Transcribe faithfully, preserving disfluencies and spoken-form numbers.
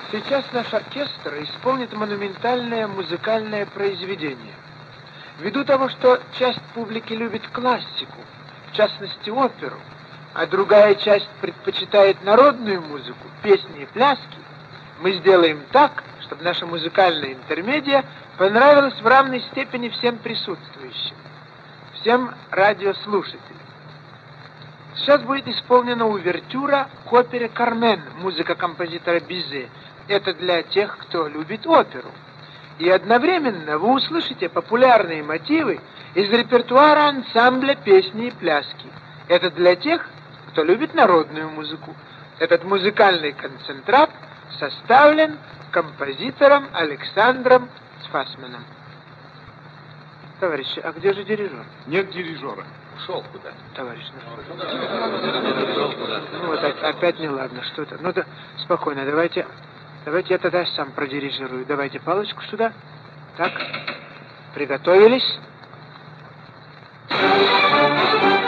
Сейчас наш оркестр исполнит монументальное музыкальное произведение. Ввиду того, что часть публики любит классику, в частности оперу, а другая часть предпочитает народную музыку, песни и пляски, мы сделаем так, чтобы наша музыкальная интермедия понравилась в равной степени всем присутствующим, всем радиослушателям. Сейчас будет исполнена увертюра к опере «Кармен», музыка композитора Бизе. Это для тех, кто любит оперу. И одновременно вы услышите популярные мотивы из репертуара ансамбля песни и пляски. Это для тех, кто любит народную музыку. Этот музыкальный концентрат составлен композитором Александром Сфасманом. Товарищи, а где же дирижер? Нет дирижера. Ушел куда? Товарищ, ну вот опять неладно, что-то. Ну да, спокойно, давайте, давайте я тогда сам продирижирую. Давайте палочку сюда. Так, приготовились.